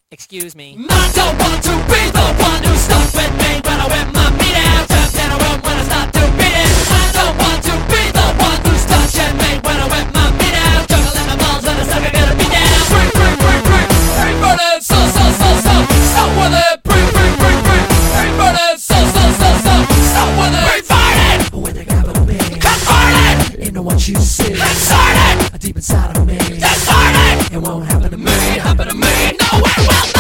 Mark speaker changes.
Speaker 1: Excuse me.
Speaker 2: I don't want to be the one who's stuck with me when I whip my meat out. Trapped in a room when I start to beat it. I don't want to be the one who's touching me when I whip my meat out. Juggling my balls and a sucker gonna be down. Freak, freak, freak, freak. Hey, burning, so. Stop with it. Freak, freak, freak, freak. Hey, burning, so. Stop with it. Refight it. With the capital B. Convert it into what you see. Insert it. Deep inside of me. Discard it. It won't happen to me. No, it will not.